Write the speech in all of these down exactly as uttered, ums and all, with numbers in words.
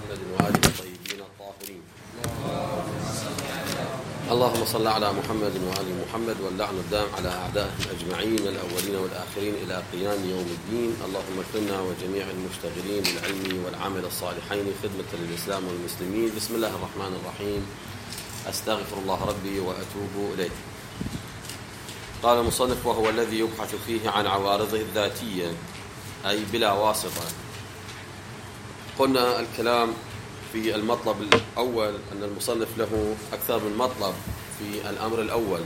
محمد وآله الطيبين الطاهرين. اللهم صل على محمد وآل محمد واللعن الدام على أعدائهم أجمعين الأولين والآخرين إلى قيام يوم الدين. اللهم اغفرنا وجميع المشتغلين بالعلم والعمل الصالحين خدمة للإسلام والمسلمين. بسم الله الرحمن الرحيم. أستغفر الله ربي وأتوب إليه. قال المصنف: وهو الذي يبحث فيه عن عوارضه الذاتية أي بلا واسطة. قلنا الكلام في المطلب الأول أن المصنف له أكثر من مطلب في الأمر الأول.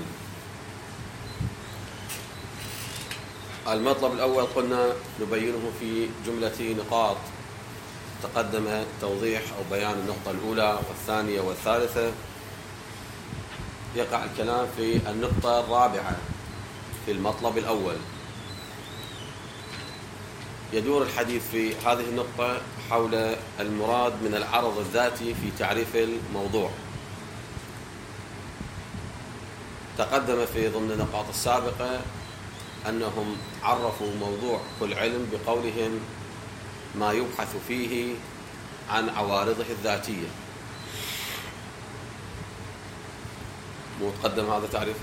المطلب الأول قلنا نبينه في جملة نقاط تقدم توضيح أو بيان النقطة الأولى والثانية والثالثة. يقع الكلام في النقطة الرابعة في المطلب الأول. يدور الحديث في هذه النقطة حول المراد من العرض الذاتي في تعريف الموضوع. تقدم في ضمن النقاط السابقة أنهم عرفوا موضوع كل علم بقولهم ما يبحث فيه عن عوارضه الذاتية. متقدم هذا تعريف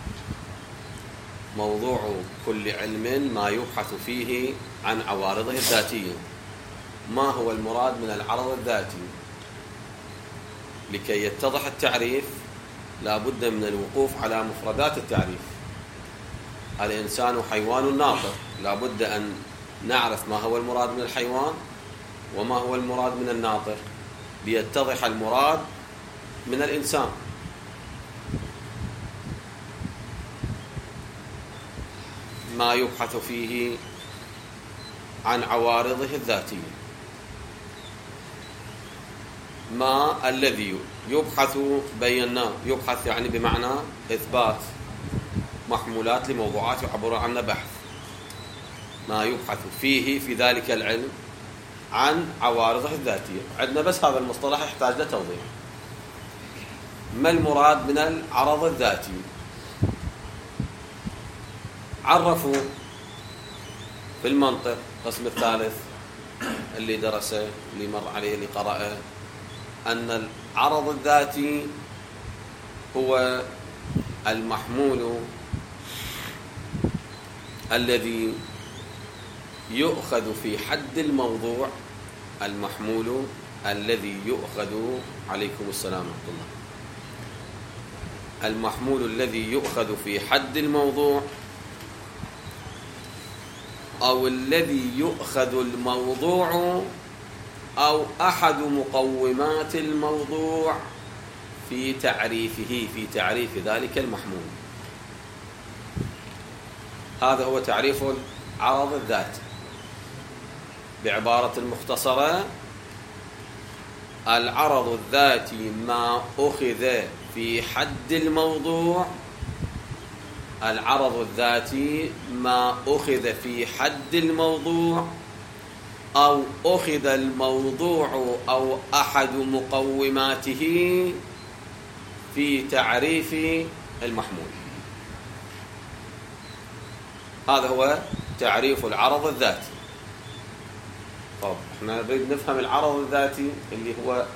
موضوع كل علم ما يبحث فيه عن عوارضه الذاتية. ما هو المراد من العرض الذاتي؟ لكي يتضح التعريف لا بد من الوقوف على مفردات التعريف. الإنسان حيوان ناطق، لا بد أن نعرف ما هو المراد من الحيوان وما هو المراد من الناطق ليتضح المراد من الإنسان. ما يبحث فيه عن عوارضه الذاتية. ما الذي يبحث بيناه، يبحث يعني بمعنى إثبات محمولات لموضوعات يعبر عنها بحث. ما يبحث فيه في ذلك العلم عن عوارضه الذاتية. عندنا بس هذا المصطلح يحتاج لتوضيح. ما المراد من العرض الذاتي؟ عرفوا في المنطق القسم الثالث اللي درسه اللي مر عليه اللي قرأه أن العرض الذاتي هو المحمول الذي يؤخذ في حد الموضوع. المحمول الذي يؤخذ عليكم السلام ورحمة الله. المحمول الذي يؤخذ في حد الموضوع أو الذي يؤخذ الموضوع أو أحد مقومات الموضوع في تعريفه في تعريف ذلك المحمول. هذا هو تعريف العرض الذاتي. بعبارة مختصرة: العرض الذاتي ما أخذ في حد الموضوع. العرض الذاتي ما أخذ في حد الموضوع أو أخذ الموضوع أو أحد مقوماته في تعريف المحمول. هذا هو تعريف العرض الذاتي. طب احنا نريد نفهم العرض الذاتي اللي هو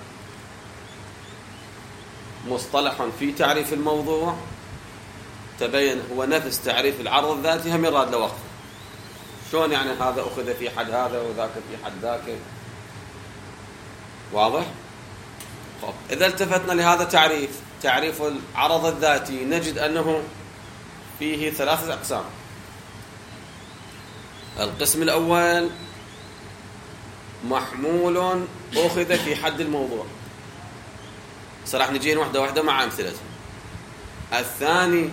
مصطلح في تعريف الموضوع. تبين هو نفس تعريف العرض الذاتي هم يراد له وقف. شلون يعني هذا أخذ في حد هذا وذاك في حد ذاك؟ واضح؟ طب إذا التفتنا لهذا التعريف، تعريف العرض الذاتي، نجد أنه فيه ثلاثة أقسام. القسم الأول محمول أخذ في حد الموضوع. صراحة نجين واحدة واحدة مع أمثلتها. الثاني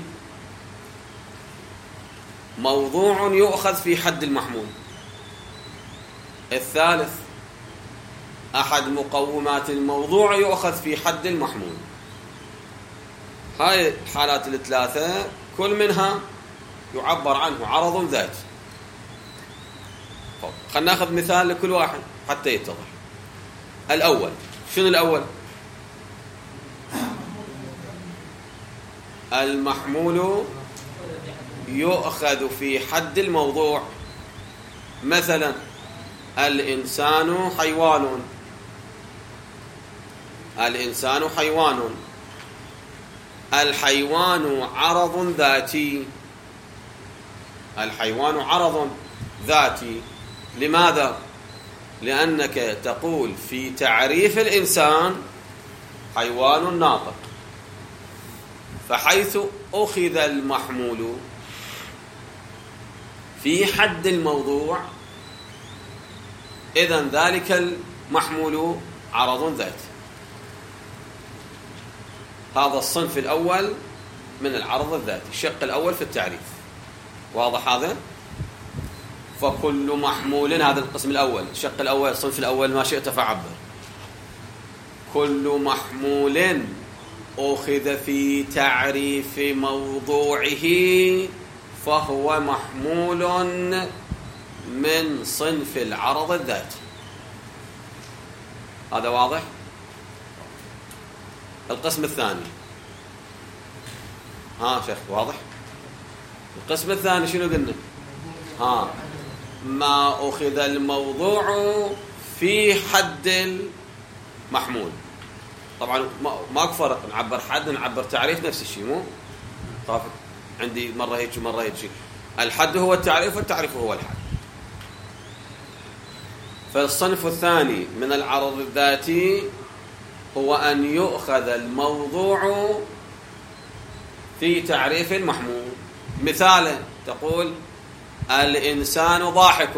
موضوع يؤخذ في حد المحمول. الثالث أحد مقومات الموضوع يؤخذ في حد المحمول. هاي الحالات الثلاثة كل منها يعبر عنه عرض ذاتي. خلنا ناخذ مثال لكل واحد حتى يتضح. الأول، شنو الأول؟ المحمول يؤخذ في حد الموضوع. مثلا الإنسان حيوان، الإنسان حيوان. الحيوان عرض ذاتي. الحيوان عرض ذاتي. لماذا؟ لأنك تقول في تعريف الإنسان حيوان ناطق، فحيث أخذ المحمول في حد الموضوع إذن ذلك المحمول عرض ذاتي. هذا الصنف الأول من العرض الذاتي، الشق الأول في التعريف. واضح هذا؟ فكل محمول، هذا القسم الأول، الشق الأول، الصنف الأول، ما شئت فعبر. كل محمول أخذ في تعريف موضوعه فهو محمول من صنف العرض الذاتي. هذا واضح؟ القسم الثاني، ها شيخ واضح؟ القسم الثاني شنو قلنا؟ ها ما أخذ الموضوع في حد المحمول. طبعا ماكو فرق، نعبر حد نعبر تعريف نفس الشيء، مو طاف عندي مرة هيك ومرة هيك. الحد هو التعريف والتعريف هو الحد. فالصنف الثاني من العرض الذاتي هو أن يؤخذ الموضوع في تعريف المحمول. مثالا تقول الإنسان ضاحك،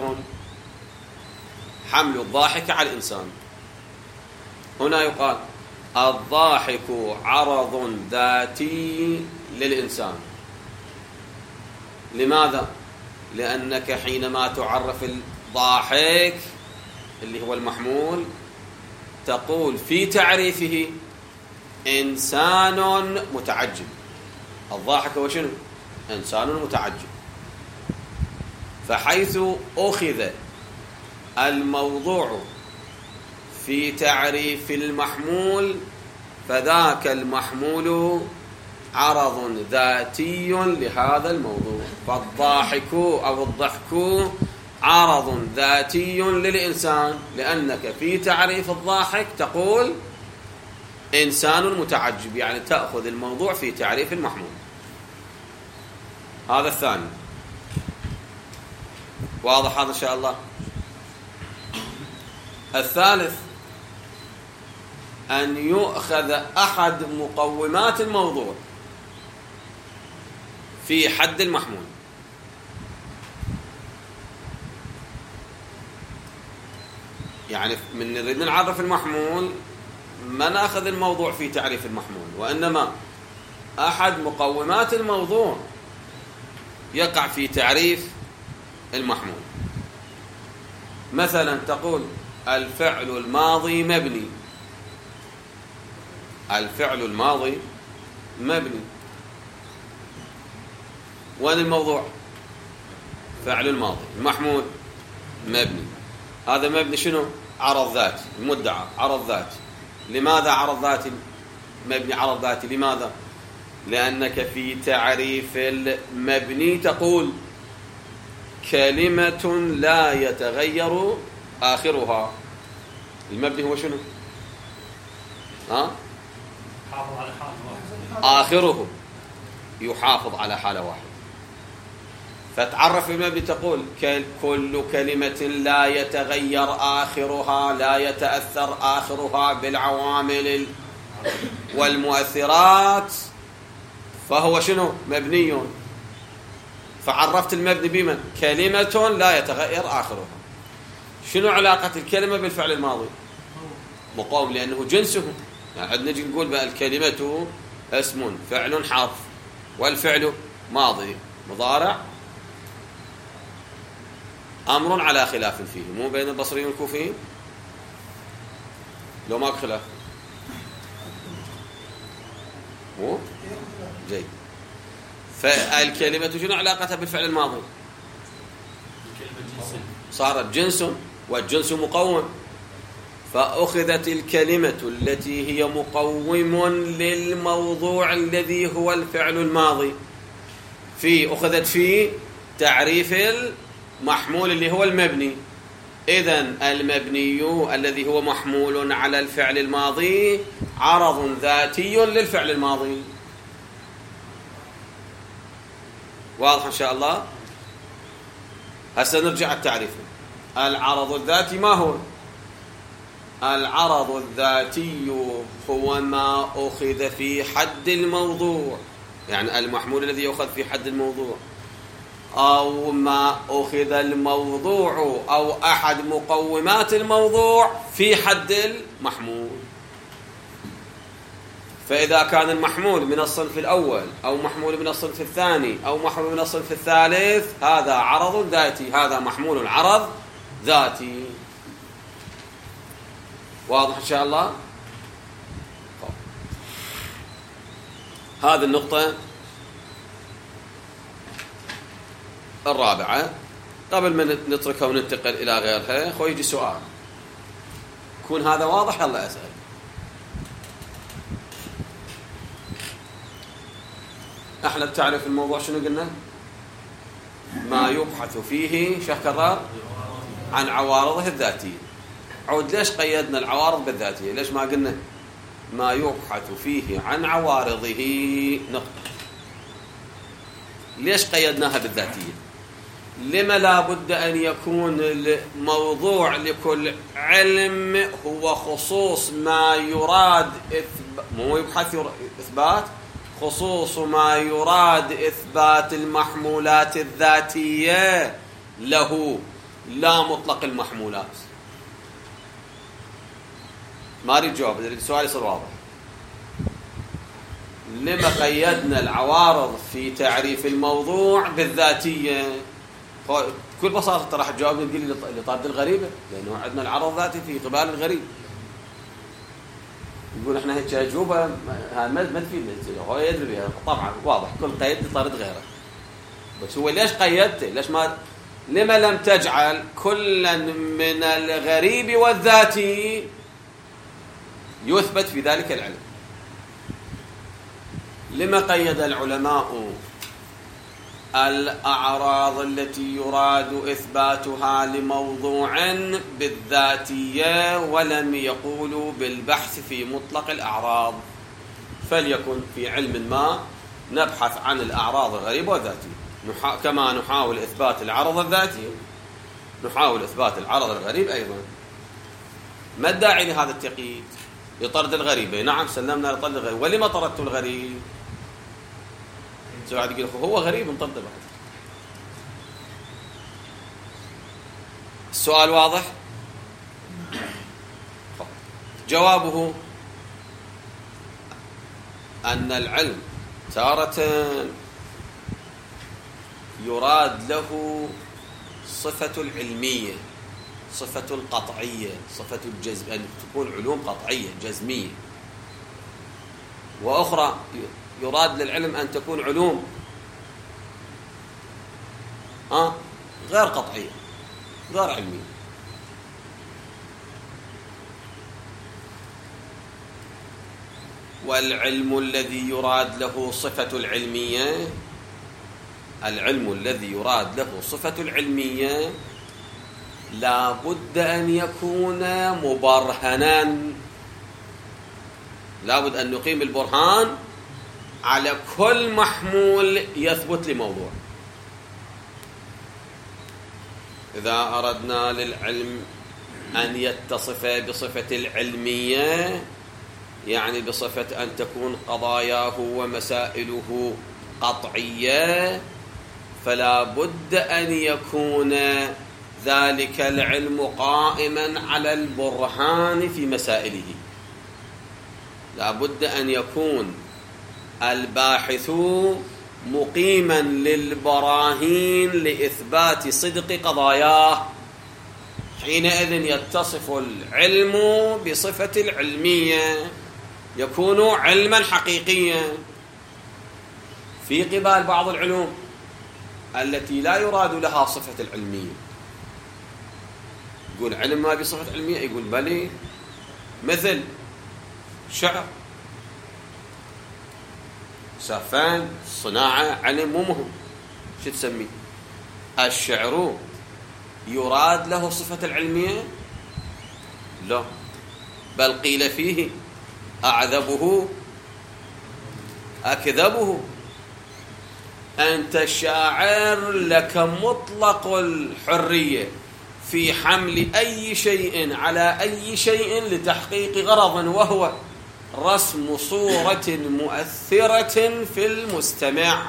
حمل الضاحك على الإنسان. هنا يقال الضاحك عرض ذاتي للإنسان. لماذا؟ لأنك حينما تعرف الضاحك اللي هو المحمول تقول في تعريفه إنسان متعجب. الضاحك هو شنو؟ إنسان متعجب. فحيث أخذ الموضوع في تعريف المحمول فذاك المحمول عرض ذاتي لهذا الموضوع. فالضاحك أو الضحك عرض ذاتي للإنسان، لأنك في تعريف الضاحك تقول إنسان متعجب، يعني تأخذ الموضوع في تعريف المحمول. هذا الثاني. واضح هذا إن شاء الله؟ الثالث أن يؤخذ أحد مقومات الموضوع في حد المحمول. يعني من نريد نعرف المحمول ما ناخذ الموضوع في تعريف المحمول، وإنما أحد مقومات الموضوع يقع في تعريف المحمول. مثلا تقول الفعل الماضي مبني. الفعل الماضي مبني. وين الموضوع؟ فعل الماضي. المحمول مبني. هذا مبني شنو؟ عرض ذاتي. المدعى عرض ذاتي. لماذا عرض ذاتي؟ مبني عرض ذاتي. لماذا؟ لأنك في تعريف المبني تقول كلمة لا يتغير آخرها. المبني هو شنو؟ ها؟ آخره يحافظ على حالة واحدة. فتعرف المبني تقول كل كلمة لا يتغير آخرها، لا يتأثر آخرها بالعوامل والمؤثرات، فهو شنو؟ مبني. فعرفت المبني بمن؟ كلمة لا يتغير آخرها. شنو علاقة الكلمة بالفعل الماضي؟ مقاوم، لأنه جنسه. يعني عندنا نجي نقول بقى الكلمة اسم فعل حرف، والفعل ماضي مضارع أمر على خلاف فيه، مو بين البصريين والكوفيين؟ لو ماك خلاف مو جيد. فالكلمة شنو علاقتها بالفعل الماضي؟ صارت جنس، والجنس مقوم. فأخذت الكلمة التي هي مقوم للموضوع الذي هو الفعل الماضي في أخذت في تعريف المحمول اللي هو المبني. إذن المبني الذي هو محمول على الفعل الماضي عرض ذاتي للفعل الماضي. واضح إن شاء الله؟ هسه نرجع التعريف. العرض الذاتي ما هو؟ العرض الذاتي هو ما أخذ في حد الموضوع، يعني المحمول الذي يؤخذ في حد الموضوع، أو ما أخذ الموضوع أو أحد مقومات الموضوع في حد المحمول. فإذا كان المحمول من الصنف الأول أو محمول من الصنف الثاني أو محمول من الصنف الثالث، هذا عرض ذاتي، هذا محمول عرض ذاتي. واضح إن شاء الله؟ هذه النقطة الرابعة. قبل ما نتركها وننتقل إلى غيرها، خو يجي سؤال، يكون هذا واضح يلا أسأل. احنا بتعرف الموضوع شنو قلنا؟ ما يبحث فيه شيخ كرار عن عوارضه الذاتية. عود ليش قيدنا العوارض بالذاتية؟ ليش ما قلنا ما يبحث فيه عن عوارضه نقطة؟ ليش قيدناها بالذاتية؟ لما لا بد أن يكون الموضوع لكل علم هو خصوص ما يراد إثبات، مو يبحث إثبات، خصوص ما يراد إثبات المحمولات الذاتية له، لا مطلق المحمولات. ما أريد جواب، السؤال يصير واضح. لما قيدنا العوارض في تعريف الموضوع بالذاتية؟ بكل بساطة راح تجاوبني تقول لي لطارد الغريبة، لأنه عندنا العرض ذاتي في قبال الغريب. يقول احنا هيك أجوبة ما تفيدنا، هو يدري بها طبعا واضح، كل قيد لطارد غيره. بس هو ليش قيدته؟ ليش ما لما لم تجعل كلا من الغريب والذاتي يثبت في ذلك العلم؟ لما قيد العلماء الأعراض التي يراد إثباتها لموضوع بالذاتية ولم يقولوا بالبحث في مطلق الأعراض؟ فليكن في علم ما نبحث عن الأعراض الغريبة والذاتية، نحا... كما نحاول إثبات العرض الذاتي نحاول إثبات العرض الغريب أيضا. ما الداعي لهذا التقييد؟ لطرد الغريبة. نعم سلمنا لطرد الغريب. ولما طردت الغريب؟ واحد يقول هو غريب نطرده بعد. السؤال واضح؟ جوابه أن العلم تارة يراد له صفة العلمية، صفة القطعية، صفة الجزم، أن تكون علوم قطعية جزمية. وأخرى يراد للعلم أن تكون علوم آه غير قطعية، غير علمية. والعلم الذي يراد له صفة العلمية، العلم الذي يراد له صفة العلمية لا بد أن يكون مبرهنا، لا بد أن نقيم البرهان على كل محمول يثبت لموضوع. إذا أردنا للعلم أن يتصف بصفة العلمية، يعني بصفة أن تكون قضاياه ومسائله قطعية، فلا بد أن يكون ذلك العلم قائما على البرهان في مسائله. لا بد أن يكون الباحث مقيما للبراهين لإثبات صدق قضاياه، حينئذ يتصف العلم بصفة العلمية، يكون علما حقيقيا. في قبال بعض العلوم التي لا يراد لها صفة العلمية، يقول علم ما بصفة علمية، يقول بلي، مثل شعر، سافان، صناعة، علم مو مهم، شو تسميه؟ الشعر يراد له صفة العلمية؟ لا، بل قيل فيه أعذبه أكذبه. أنت الشاعر لك مطلق الحرية في حمل أي شيء على أي شيء لتحقيق غرض، وهو رسم صورة مؤثرة في المستمع.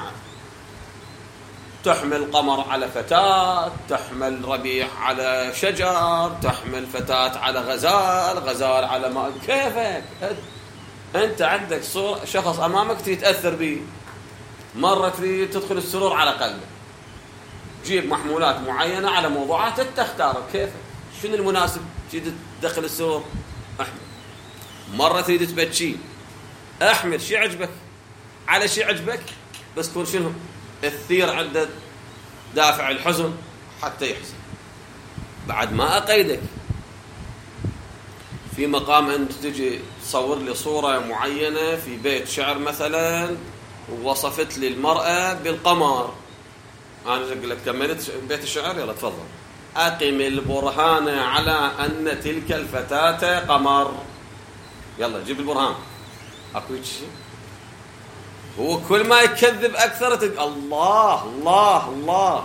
تحمل قمر على فتاة، تحمل ربيع على شجر، تحمل فتاة على غزال، غزال على ماء، كيفك أنت عندك صورة شخص أمامك تتأثر به. مرة تريد تدخل السرور على قلبه، جيب محمولات معينة على موضوعات تختار كيفك شنو المناسب تريد تدخل السرور، أحمل. مرة تريد تبكي، أحمل شي عجبك على شي عجبك، بس تكون شنو الثير عنده دافع الحزن حتى يحزن. بعد ما أقيدك في مقام أن تجي تصور لي صورة معينة في بيت شعر مثلا، ووصفت لي المرأة بالقمر، أنا أقول لك كملت بيت الشعر، يلا تفضل أقم البرهان على أن تلك الفتاة قمر، يلا جيب البرهان. أكو شيء هو كل ما يكذب أكثر تقول الله الله الله.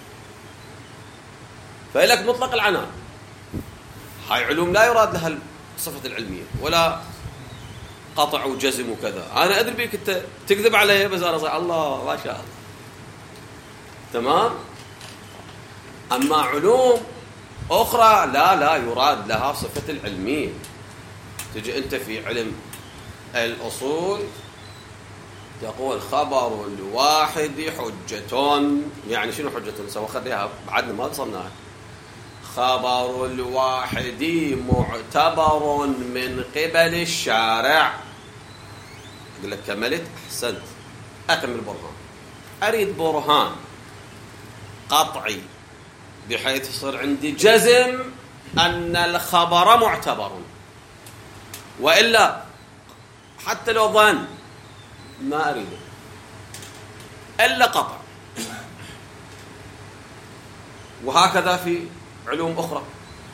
فإلك مطلق العنان. هاي علوم لا يراد لها الصفة العلمية ولا قطع وجزم وكذا. أنا أدري بيك أنت تكذب علي، بس أنا صحيح الله ما شاء الله تمام. أما علوم أخرى لا لا يراد لها صفة العلمية. تجي أنت في علم الأصول تقول خبر الواحد حجة، يعني شنو حجة؟ سوى خليها بعدنا ما وصلناها. خبر الواحد معتبر من قبل الشارع. أقول لك كملت أحسنت، أقم البرهان. أريد برهان قطعي بحيث يصير عندي جزم أن الخبر معتبر، وإلا حتى لو ظن ما أريده إلا قطع. وهكذا في علوم أخرى.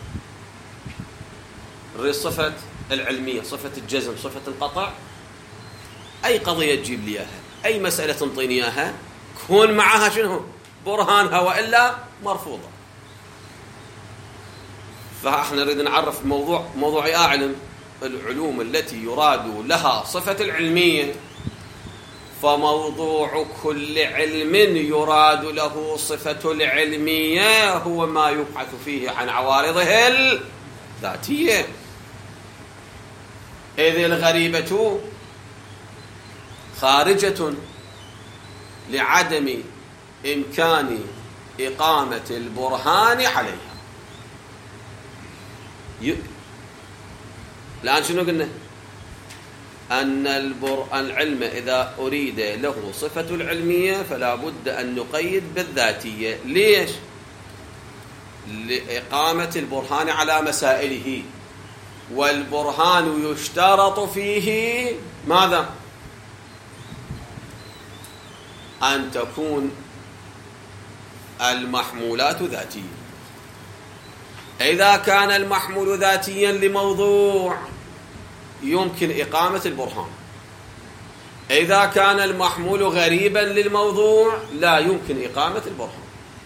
الصفة العلمية، صفة الجزم، صفة القطع، أي قضية تجيب لي إياها، أي مسألة تنطيني إياها، كون معها شنو برهانها، وإلا مرفوضة. فإحنا نريد نعرف موضوع موضوعي أعلم العلوم التي يراد لها صفة العلمية. فموضوع كل علم يراد له صفة العلمية هو ما يبحث فيه عن عوارضه الذاتية. إذ الغريبة خارجة لعدم إمكان إقامة البرهان عليها. ي... الآن شنو قلنا؟ أن العلم إذا أريد له صفة العلمية فلا بد أن نقيد بالذاتية. ليش؟ لإقامة البرهان على مسائله، والبرهان يشترط فيه ماذا؟ أن تكون المحمولات ذاتية. إذا كان المحمول ذاتيا لموضوع يمكن إقامة البرهان. إذا كان المحمول غريبا للموضوع لا يمكن إقامة البرهان.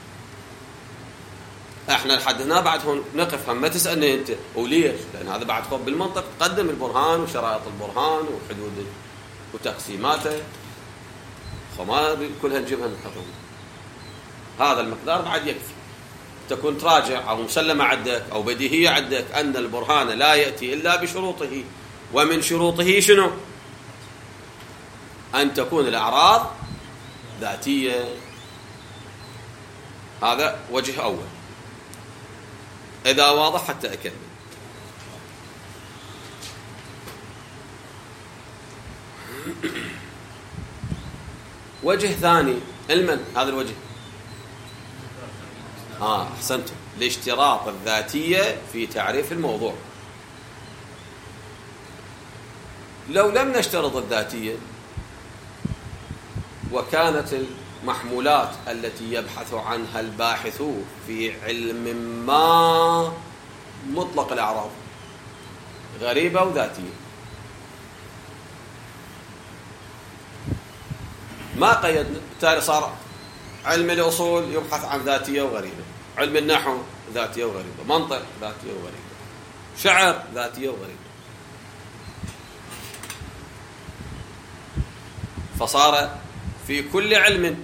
احنا لحد هنا بعد هون نقف، هم ما تسألني انت وليش، لأن هذا بعد خب بالمنطق تقدم البرهان وشرائط البرهان وحدود وتقسيماته، فما كلها نجيبها نحطهم. هذا المقدار بعد يكفي. تكون تراجع أو مسلمة عندك أو بديهية عندك أن البرهان لا يأتي إلا بشروطه، ومن شروطه شنو؟ أن تكون الأعراض ذاتية. هذا وجه أول. إذا واضح حتى أكمل. وجه ثاني علما، هذا الوجه آه أحسنتم، لاشتراط الذاتية في تعريف الموضوع. لو لم نشترط الذاتية وكانت المحمولات التي يبحث عنها الباحث في علم ما مطلق الأعراض غريبة وذاتية، ما قيدنا، بالتالي صار علم الأصول يبحث عن ذاتية وغريبة، علم النحو ذاتية وغريبة، منطق ذاتية وغريبة، شعر ذاتية وغريبة. فصار في كل علم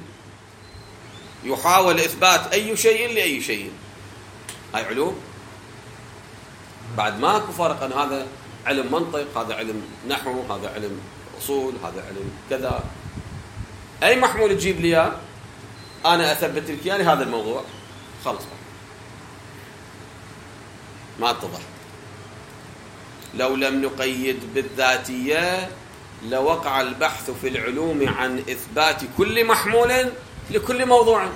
يحاول إثبات أي شيء لأي شيء. هاي علوم بعد ماكو فرق أن هذا علم منطق، هذا علم نحو، هذا علم أصول، هذا علم كذا. أي محمول تجيب لي أنا أثبت لك يعني هذا الموضوع، خلص ما اتضح. لو لم نقيد بالذاتية لوقع البحث في العلوم عن إثبات كل محمول لكل موضوع.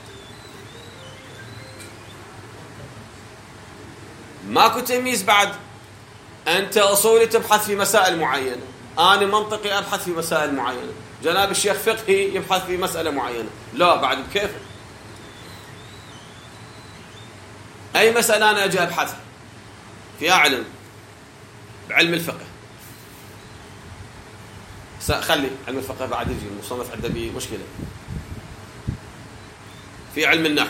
ماكو تمييز بعد، أنت أصولي تبحث في مسائل معينة، أنا منطقي أبحث في مسائل معينة، جناب الشيخ فقهي يبحث في مسألة معينة. لا بعد كيف أي مسألة أنا أجي أبحث في علم بعلم الفقه، خلي علم الفقه بعد يجي المصنف عنده به مشكلة. في علم النحو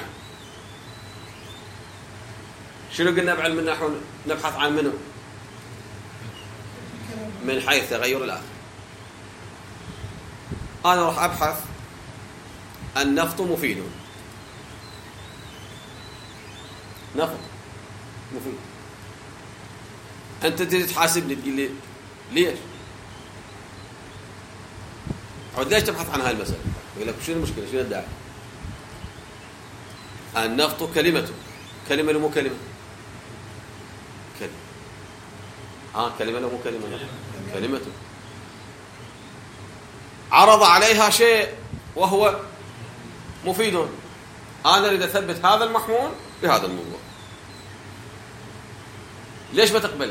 شنو قلنا بعلم النحو نبحث عن منه؟ من حيث تغير الآخر. أنا راح أبحث النفط مفيد، نفط مفيد. أنت تجي تحاسبني تقول لي ليش؟ عود ليش تبحث عن هاي المسألة؟ يقول لك شنو المشكلة؟ شنو الداعي؟ النفط كلمة، كلمة ولا مو كلمة؟ كلمة. آه كلمة ولا مو كلمة؟ كلمة. عرض عليها شيء وهو مفيد، أنا أريد أثبت هذا المحمول بهذا الموضوع. ليش ما تقبل؟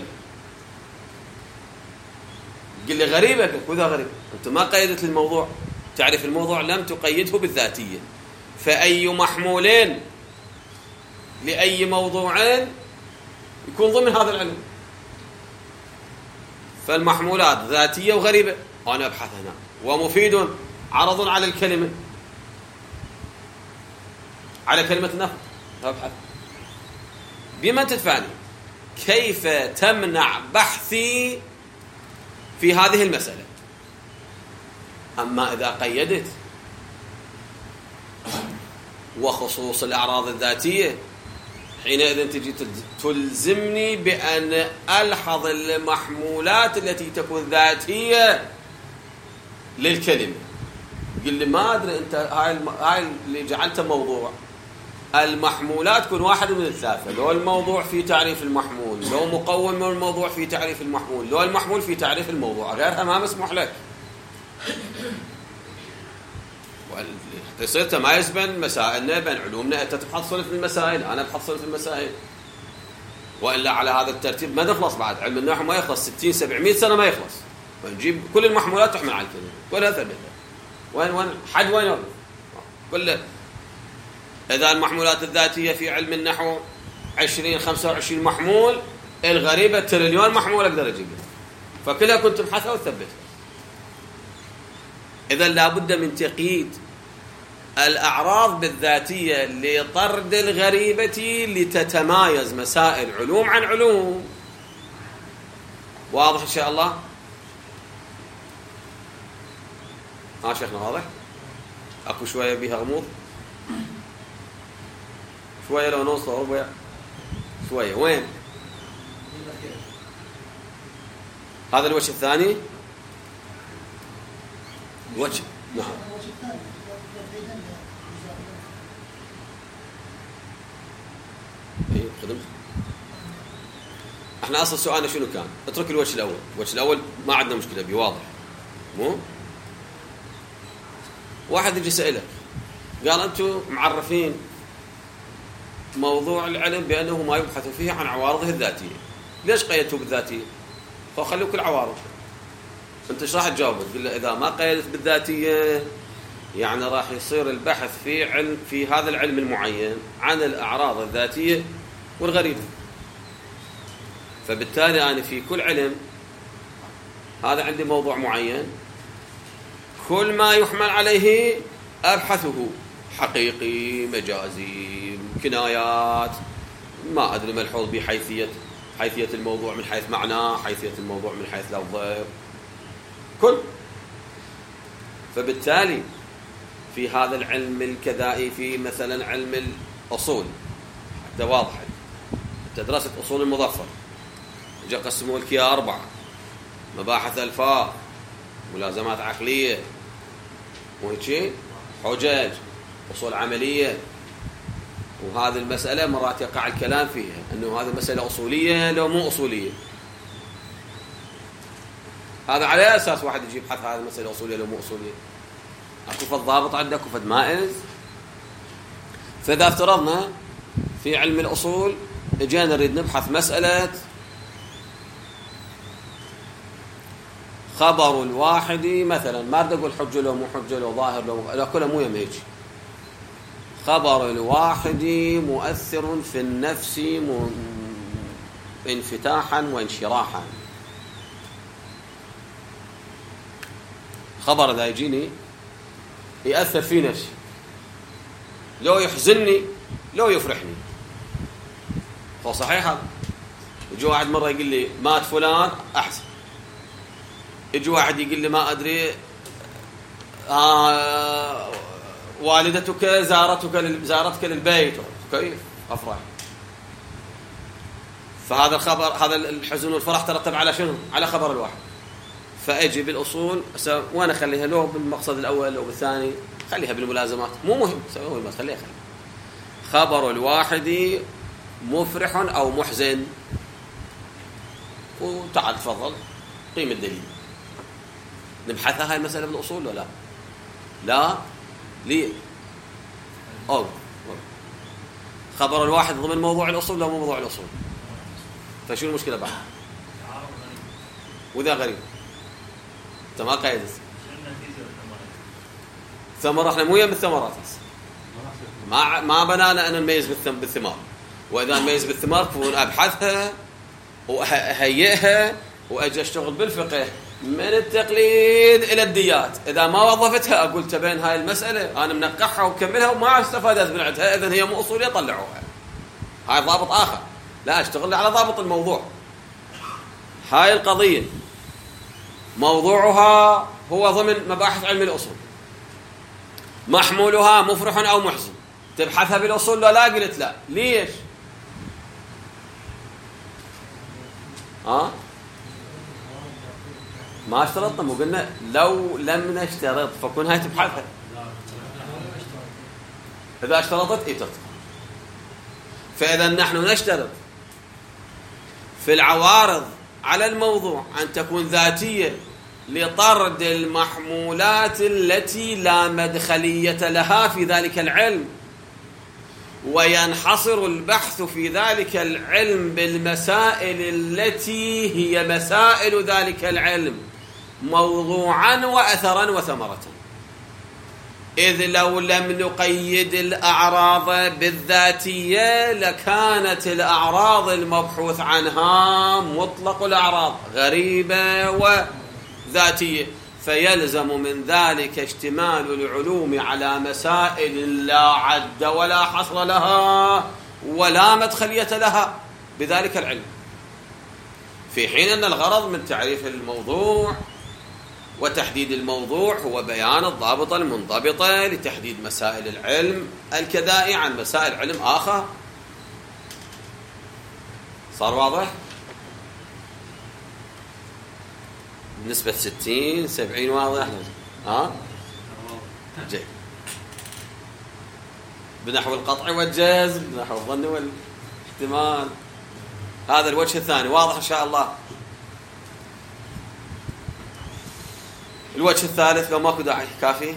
قل لي غريبة. وإذا غريب أنت ما قيدت الموضوع، تعرف الموضوع لم تقيده بالذاتية، فأي محمولين لأي موضوعين يكون ضمن هذا العلم. فالمحمولات ذاتية وغريبة وأنا أبحث هنا، ومفيد عرض على الكلمة، على كلمة النفط أبحث. بما تدفعني كيف تمنع بحثي في هذه المسألة؟ أما إذا قيدت وخصوص الأعراض الذاتية، حينئذ تجي تلزمني بأن ألحظ المحمولات التي تكون ذاتية للكلمة. قل لي ما أدري أنت هاي هاي اللي جعلته موضوع. المحمولات تكون واحد من الثلاثة، لو الموضوع في تعريف المحمول، لو مقوم من الموضوع في تعريف المحمول، لو المحمول في تعريف الموضوع، غيرها ما مسموح لك. تصير تمايز بين مسائلنا بين علومنا. أنت تبحث صنف المسائل، أنا أبحث صنف المسائل، وإلا على هذا الترتيب ما نخلص. بعد علم النحو ما يخلص ستين سبعمائة سنة ما يخلص، ونجيب كل المحمولات تحمل على الكلمة كلها ثبتها. وين وين حد وين كله؟ إذا المحمولات الذاتية في علم النحو عشرين خمسة وعشرين محمول، الغريبة تريليون محمول أقدر أجيبها، فكلها كنت أبحثها وثبتها. إذا لابد من تقييد الأعراض بالذاتية لطرد الغريبة لتتمايز مسائل علوم عن علوم. واضح إن شاء الله؟ ها شيخنا واضح؟ أكو شوية بها غموض، شوية لو نوصل ربع شوية. وين هذا الوجه الثاني؟ وجه نعم. ايه خدمت. احنا اصل سؤالنا شنو كان؟ اترك الوجه الاول، الوجه الاول ما عندنا مشكله به، واضح مو؟ واحد يجي يسألك قال انتم معرفين موضوع العلم بانه ما يبحث فيه عن عوارضه الذاتيه، ليش قيدتوا بالذاتيه؟ فخلوك العوارض. انت ايش راح تجاوب؟ تقول له اذا ما قيدت بالذاتيه يعني راح يصير البحث في علم في هذا العلم المعين عن الأعراض الذاتية والغريبة، فبالتالي أنا في كل علم هذا عندي موضوع معين، كل ما يحمل عليه أبحثه، حقيقي، مجازي، كنايات، ما أدري ملحوظ بحيثية حيثية الموضوع من حيث معناه، حيثية الموضوع من حيث لفظه، كل. فبالتالي في هذا العلم الكذائي، في مثلا علم الأصول، حتى واضح دراسة أصول المظفر جاء قسموا لك يا أربعة: مباحث ألفاظ، ملازمات عقلية، وهيك حجج، أصول عملية. وهذه المسألة مرات يقع الكلام فيها أنه هذه مسألة أصولية لو مو أصولية. هذا على أساس واحد يجيب يبحث هذه المسألة أصولية لو مو أصولية. أكو فد ضابط عندك وفد مائز. فإذا افترضنا في علم الأصول اجينا نريد نبحث مسألة خبر الواحد مثلا، ما اريد اقول حجه لو مو حجه لو ظاهر لو لا، كله مو يم هيك. خبر الواحد مؤثر في النفس م... انفتاحا وانشراحا. خبر ذا يجيني يأثر في نفسي، لو يحزنني لو يفرحني. هو صحيح هذا؟ يجي واحد مرة يقول لي مات فلان أحسن، يجي واحد يقول لي ما أدري آه والدتك زارتك زارتك للبيت، كيف أفرح. فهذا الخبر، هذا الحزن والفرح ترتب على شنو؟ على خبر الواحد. فأجي بالأصول وأنا أخليها لو بالمقصد الأول أو بالثاني، خليها بالملازمات، مو مهم سوي ما خليها خليها. خبر الواحد مفرح أو محزن، وتعال تفضل قيم الدليل. نبحثها هاي المسألة بالأصول ولا لا؟ لا ليه؟ أو خبر الواحد ضمن موضوع الأصول لا مو موضوع الأصول. فشو المشكلة بعد؟ وذا غريب انت ما قايد ثمرة. احنا مو يم الثمرات، ما ما بنانا ان نميز بالثمار. واذا نميز بالثمار فون ابحثها واهيئها واجي اشتغل بالفقه من التقليد الى الديات. اذا ما وظفتها اقول تبين هاي المساله انا منقحها ومكملها وما استفادت من عندها، اذا هي مو اصوليه طلعوها. هاي ضابط اخر، لا اشتغل على ضابط الموضوع. هاي القضيه موضوعها هو ضمن مباحث علم الأصول، محمولها مفرح أو محزن. تبحثها بالأصول لا؟ لا قلت لا. ليش؟ ها؟ ما اشترطنا، مو قلنا لو لم نشترط فكون هاي تبحثها. إذا اشترطت اي تطلع. فإذا نحن نشترط في العوارض على الموضوع أن تكون ذاتية لطرد المحمولات التي لا مدخلية لها في ذلك العلم، وينحصر البحث في ذلك العلم بالمسائل التي هي مسائل ذلك العلم موضوعا وأثرا وثمرة. إذ لو لم نقيد الأعراض بالذاتية لكانت الأعراض المبحوث عنها مطلق الأعراض غريبة وذاتية، فيلزم من ذلك اشتمال العلوم على مسائل لا عد ولا حصر لها ولا مدخلية لها بذلك العلم، في حين أن الغرض من تعريف الموضوع وتحديد الموضوع هو بيان الضابطة المنضبطة لتحديد مسائل العلم الكذائي عن مسائل علم آخر. صار واضح؟ بنسبة ستين سبعين واضح؟ ها؟ جيد. بنحو القطع والجزم، بنحو الظن والاحتمال. هذا الوجه الثاني واضح إن شاء الله. الوجه الثالث لو ماكو داعي كافي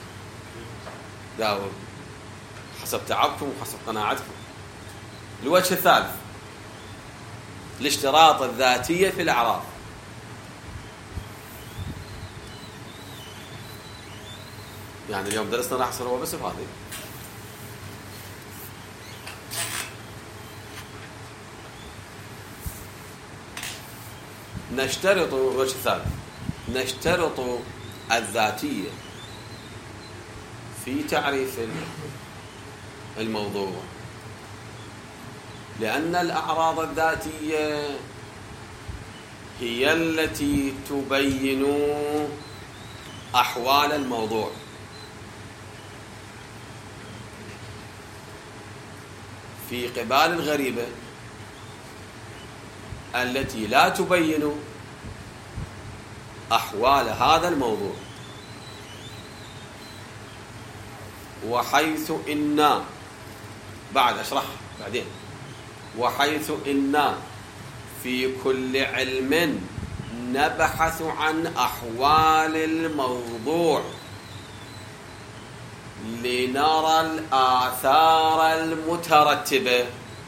داوم حسب تعبكم وحسب قناعتكم. الوجه الثالث الاشتراط الذاتية في الأعراض. يعني اليوم درسنا راح يصير هو بس بهذه. نشترط الوجه الثالث نشترط الذاتية في تعريف الموضوع، لأن الأعراض الذاتية هي التي تبين أحوال الموضوع، في قبال الغريبة التي لا تبين أحوال هذا الموضوع. وحيث إنا بعد أشرح بعدين وحيث إنا في كل علم نبحث عن أحوال الموضوع لنرى الآثار المترتبة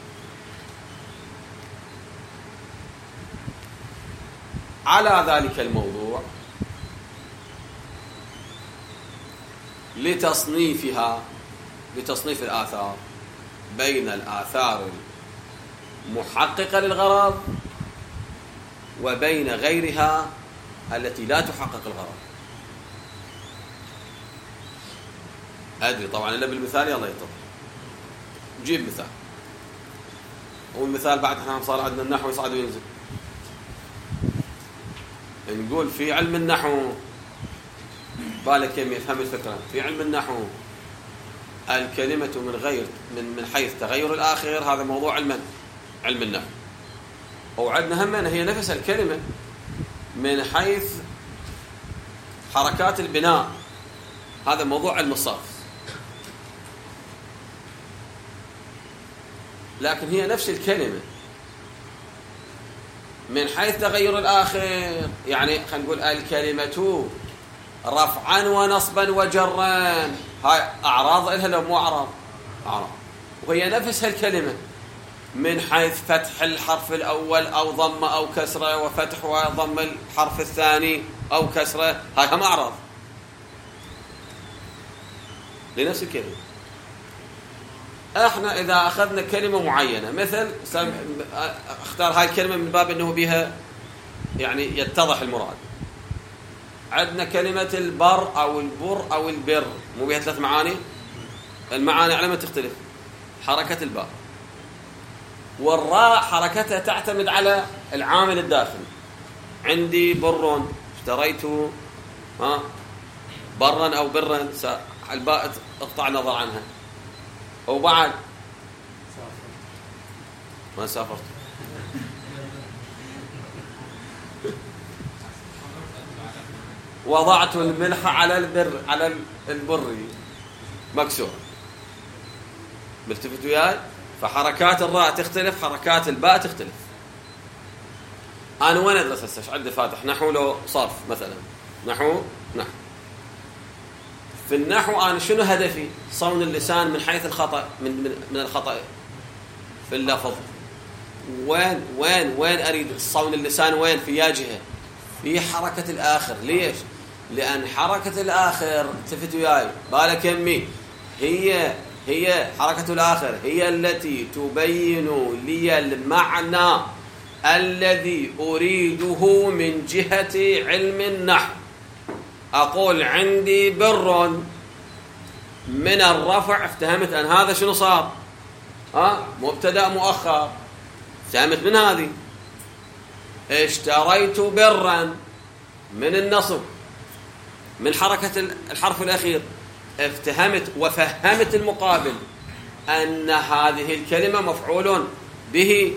على ذلك الموضوع لتصنيفها لتصنيف الآثار بين الآثار المحققة للغرض وبين غيرها التي لا تحقق الغرض. أدري طبعا إلا بالمثال يلا يتضح. نجيب مثال، والمثال بعد احنا صار عندنا النحو يصعد وينزل. نقول في علم النحو، بالك يم يفهم الفكرة، في علم النحو الكلمة من غير من من حيث تغير الآخر هذا موضوع علم علم النحو. وعندنا هم هي نفس الكلمة من حيث حركات البناء هذا موضوع علم الصرف، لكن هي نفس الكلمة من حيث تغير الآخر، يعني خلينا نقول الكلمة رفعا ونصبا وجرا هاي أعراض إلها لو مو أعراض أعراض، وهي نفس الكلمة من حيث فتح الحرف الأول أو ضم أو كسرة وفتح وضم الحرف الثاني أو كسرة، هاي هم أعراض لنفس الكلمة. احنا إذا أخذنا كلمة معينة مثل اختار هاي الكلمة من باب أنه بها يعني يتضح المراد. عندنا كلمة البر أو البر أو البر مو بها ثلاث معاني، المعاني على ما تختلف. حركة الباء والراء حركتها تعتمد على العامل الداخلي. عندي بر اشتريت ها برا أو برا، الباء اقطع نظر عنها. وبعد ما سافرت وضعت الملح على البر على البر مكسور. ملتفت وياي؟ فحركات الراء تختلف، حركات الباء تختلف. انا وين ادرس هسه؟ عندي فاتح نحو لو صرف مثلا، نحو نحو في النحو انا شنو هدفي؟ صون اللسان من حيث الخطأ من من, من الخطأ في اللفظ. وين وين وين اريد صون اللسان؟ وين؟ في يا جهه في حركة الآخر. ليش؟ لأن حركة الآخر تفت وياي بالك يمي هي هي حركة الآخر هي التي تبين لي المعنى الذي أريده من جهة علم النحو. أقول عندي بر من الرفع، افتهمت أن هذا شنو صار؟ ها مبتدأ مؤخر، افتهمت من هذه. اشتريت برا من النصب من حركة الحرف الأخير، افتهمت وفهمت المقابل أن هذه الكلمة مفعول به.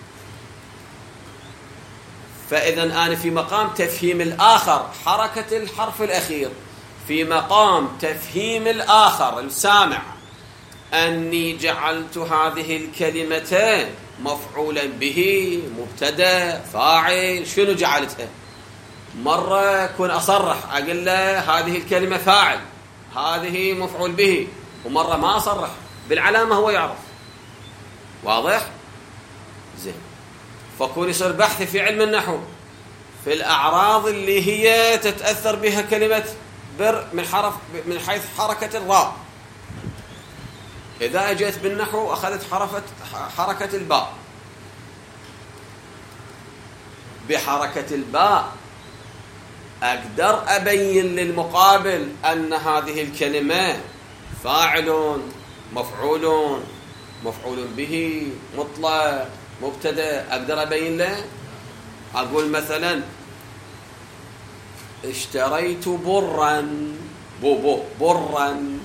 فإذا أنا في مقام تفهيم الآخر حركة الحرف الأخير، في مقام تفهيم الآخر السامع أني جعلت هذه الكلمتين مفعولا به مبتدا فاعل. شنو جعلتها؟ مرة كن أصرح أقول له هذه الكلمة فاعل هذه مفعول به، ومرة ما أصرح بالعلامة هو يعرف. واضح؟ زين. فكون يصير بحث في علم النحو في الأعراض اللي هي تتأثر بها كلمة بر من حرف من حيث حركة الراء. إذا أجيت بالنحو أخذت حركة حركة الباء، بحركة الباء أقدر أبين للمقابل أن هذه الكلمة فاعل، مفعول، مفعول به، مطلق، مبتدأ. أقدر أبين له. أقول مثلا اشتريت برا، بو بو برا،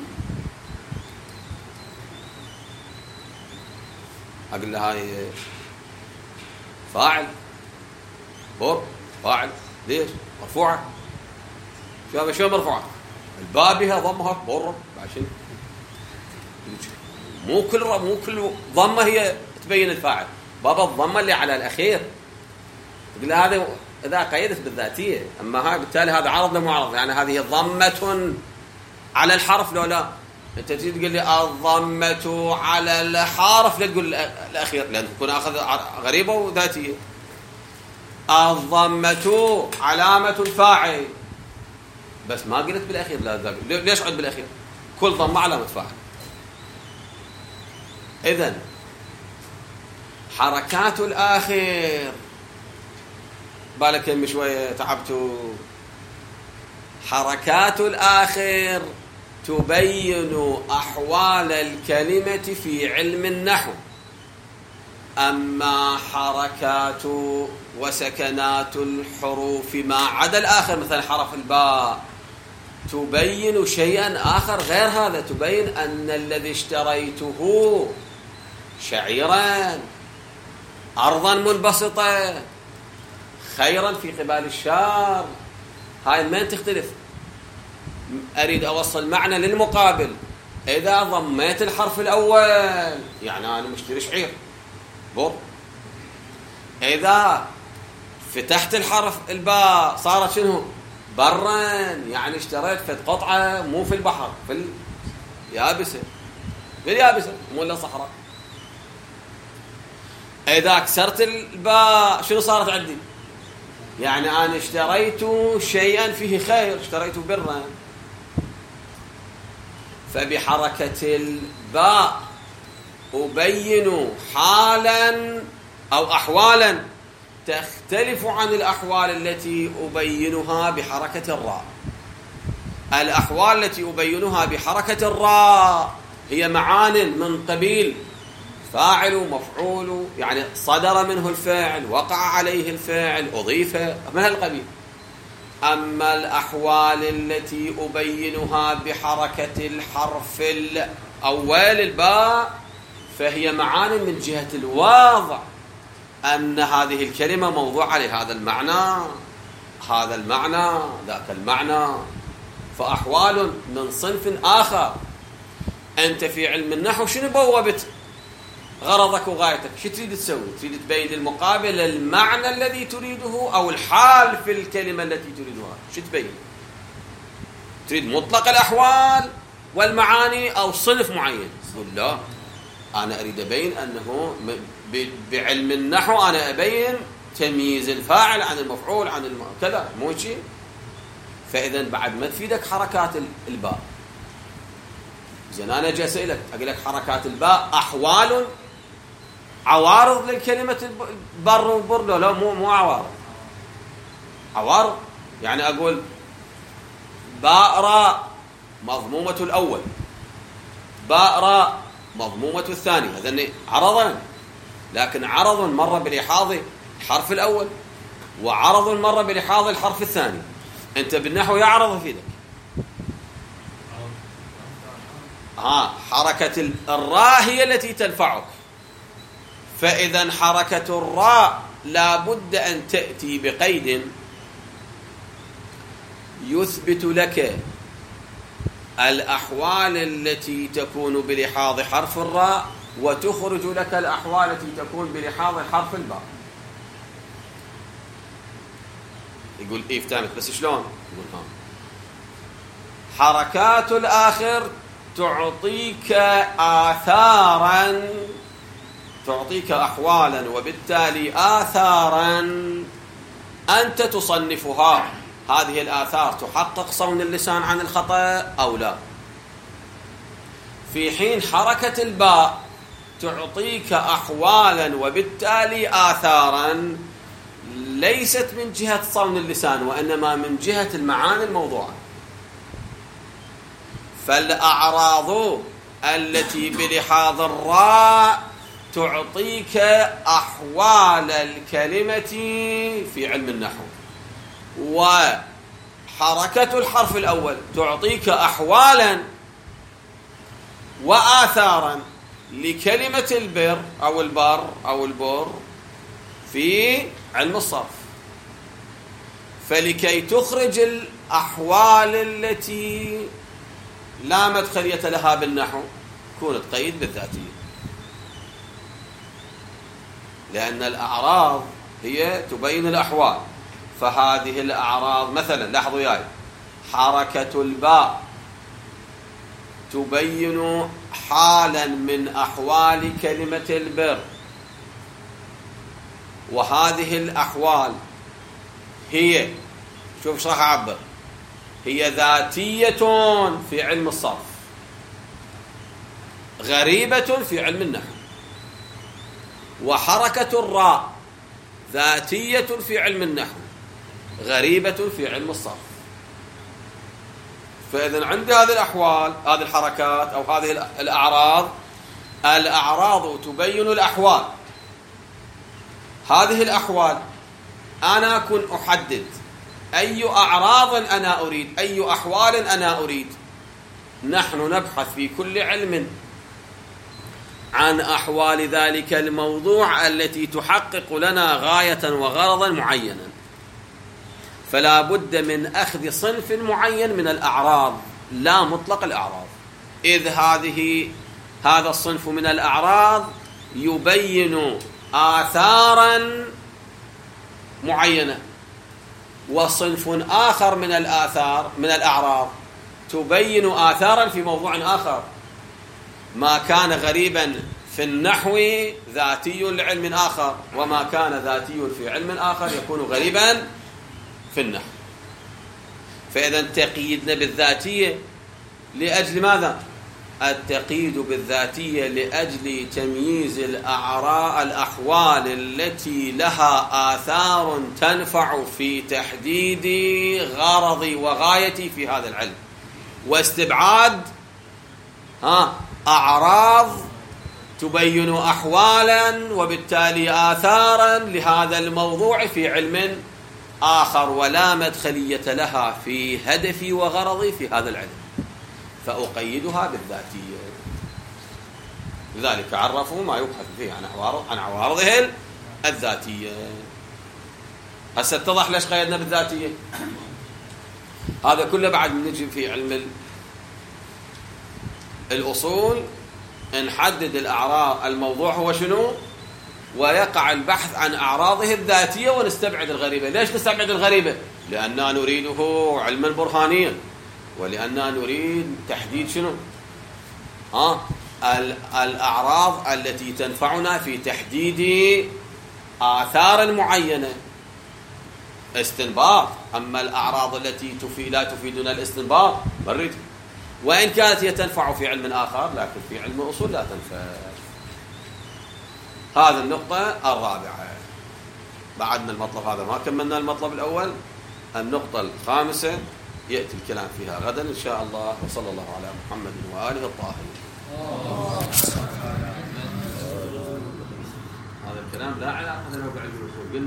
أقول له هاي فاعل، بر فاعل، ليش مرفوعة؟ شو شو مرفوعة؟ الباء بها ضمها بر، عشان مو كل مو كل ضمة هي تبين الفاعل، بابا الضمة اللي على الأخير. تقول له هذا إذا قيدت بالذاتية، أما هاي بالتالي هذا عرض لمعرض، يعني هذه ضمة على الحرف لو لا. أنت تجي تقول لي الضمة على الحرف، لا تقول الأخير لأن تكون أخذ غريبة وذاتية. الضمة علامة الفاعل، بس ما قلت بالأخير. لا ليش عد بالأخير؟ كل ضمة علامة فاعل. إذن حركات الآخر، بالك يم شوية تعبتوا. حركات الآخر تبين أحوال الكلمة في علم النحو، أما حركات وسكنات الحروف ما عدا الآخر مثل حرف الباء تبين شيئا آخر غير هذا. تبين أن الذي اشتريته شعيرا، أرضا منبسطة، خيرا في قبال الشار. هاي ما تختلف. أريد أوصل معنى للمقابل. إذا ضميت الحرف الأول يعني أنا مشتري شعير بر. إذا فتحت الحرف الباء صارت شنو؟ برا، يعني اشتريت في قطعة مو في البحر، في اليابسة، في اليابسة مو إلا صحراء. إذا كسرت الباء شنو صارت عندي؟ يعني أنا اشتريت شيئا فيه خير، اشتريت برا. فبحركة الباء أبين حالا أو أحوالا تختلف عن الأحوال التي أبينها بحركة الراء. الأحوال التي أبينها بحركة الراء هي معان من قبيل فاعل ومفعول، يعني صدر منه الفعل، وقع عليه الفعل، أضيف، من هالقبيل. أما الأحوال التي أبينها بحركة الحرف الأول الباء فهي معان من جهة الواضع، أن هذه الكلمة موضوع عليه هذا المعنى، هذا المعنى، ذاك المعنى. فأحوال من صنف آخر. أنت في علم النحو شنو بوبت غرضك وغايتك؟ شو تريد تسوي؟ تريد تبين المقابل المعنى الذي تريده أو الحال في الكلمة التي تريدها؟ شو تبين؟ تريد مطلق الأحوال والمعاني أو صنف معين؟ تقول لا، أنا أريد أبين أنه بعلم النحو أنا أبين تمييز الفاعل عن المفعول عن الم... كذا، مو شيء. فإذا بعد ما تفيدك حركات الباء. زين أنا أجي أسألك أقول لك حركات الباء أحوال عوارض للكلمة بر وبر؟ لا لا، مو مو عوارض. عوارض يعني أقول باء راء مضمومة الأول، باء راء مضمومة الثاني، هذا عرضا. لكن عرض مرة بلحاظ الحرف الأول وعرض مرة بلحاظ الحرف الثاني. أنت بالنحو يعرض في ذلك. ها حركة الراء هي التي تنفعك. فإذا حركة الراء لا بد أن تأتي بقيد يثبت لك الأحوال التي تكون بلحاظ حرف الراء وتخرج لك الأحوال التي تكون بلحاظ حرف الباء. يقول إيه فتامت بس شلون؟ يقول ها حركات الآخر تعطيك آثارا، تعطيك أحوالا وبالتالي آثارا أنت تصنفها. هذه الآثار تحقق صون اللسان عن الخطأ أو لا. في حين حركة الباء تعطيك أحوالا وبالتالي آثارا ليست من جهة صون اللسان وإنما من جهة المعاني الموضوعة. فالأعراض التي بلحاظ الراء تعطيك أحوال الكلمة في علم النحو، وحركة الحرف الأول تعطيك أحوالا وآثارا لكلمة البر أو البر أو البر في علم الصرف. فلكي تخرج الأحوال التي لا مدخلية لها بالنحو كون تقيد بالذاتية، لأن الأعراض هي تبين الأحوال. فهذه الأعراض مثلا لاحظوا وياي، حركة الباء تبين حالا من أحوال كلمة البر، وهذه الأحوال هي، شوف ايش راح أعبر، هي ذاتية في علم الصرف، غريبة في علم النحو. وحركة الراء ذاتية في علم النحو، غريبة في علم الصرف. فإذا عندي هذه الأحوال، هذه الحركات أو هذه الأعراض، الأعراض تبين الأحوال. هذه الأحوال أنا أكون أحدد أي أعراض أنا أريد، أي أحوال أنا أريد. نحن نبحث في كل علم عن أحوال ذلك الموضوع التي تحقق لنا غاية وغرضا معينا، فلا بد من أخذ صنف معين من الأعراض، لا مطلق الأعراض، إذ هذه هذا الصنف من الأعراض يبين آثارا معينة، وصنف آخر من الآثار من الأعراض تبين آثارا في موضوع آخر. ما كان غريبا في النحو ذاتي لعلم آخر، وما كان ذاتي في علم آخر يكون غريبا في النحو. فإذا تقييدنا بالذاتية لأجل ماذا؟ التقييد بالذاتية لأجل تمييز الأعراء الأحوال التي لها آثار تنفع في تحديد غرضي وغايتي في هذا العلم، واستبعاد ها أعراض تبين أحوالا وبالتالي آثارا لهذا الموضوع في علم آخر ولا مدخلية لها في هدفي وغرضي في هذا العلم، فأقيدها بالذاتية. لذلك عرفوا ما يبحث فيه عن عوارض عن عوارضه الذاتية. هسه اتضح ليش قيدنا بالذاتية. هذا كله بعد نجي في علم الأصول نحدد الأعراض، الموضوع هو شنو، ويقع البحث عن أعراضه الذاتية ونستبعد الغريبة. ليش نستبعد الغريبة؟ لأننا نريده علما برهانيا، ولأننا نريد تحديد شنو ها الأعراض التي تنفعنا في تحديد آثار معينة، استنباط. أما الأعراض التي تفيد لا تفيدنا الاستنباط بريد، وإن كانت هي تنفع في علم آخر لكن في علم الأصول لا تنفع. هذه النقطة الرابعة. بعدنا المطلب هذا ما كملنا المطلب الأول. النقطة الخامسة يأتي الكلام فيها غدا إن شاء الله، وصلى الله على محمد وآله الطاهرين. هذا الكلام لا علاقة له بعلم الأصول.